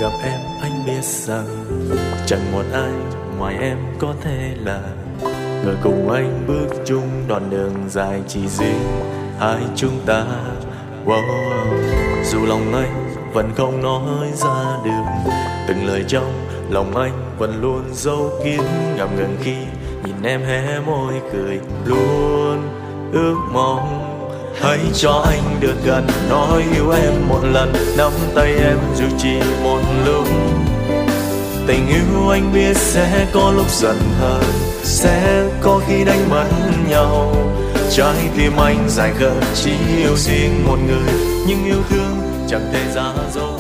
gặp em anh biết rằng chẳng một ai ngoài em có thể là người cùng anh bước chung đoạn đường dài chỉ riêng hai chúng ta. Wow. Dù lòng anh vẫn không nói ra được từng lời trong lòng anh vẫn luôn giấu kín, ngập ngừng khi nhìn em hé môi cười, luôn ước mong hãy cho anh được gần nói yêu em một lần, nắm tay em dù chỉ một lúc. Tình yêu anh biết sẽ có lúc giận hờn, sẽ có khi đánh mất nhau. Trái tim anh dài khờ chỉ yêu riêng một người, nhưng yêu thương chẳng thể giả dối.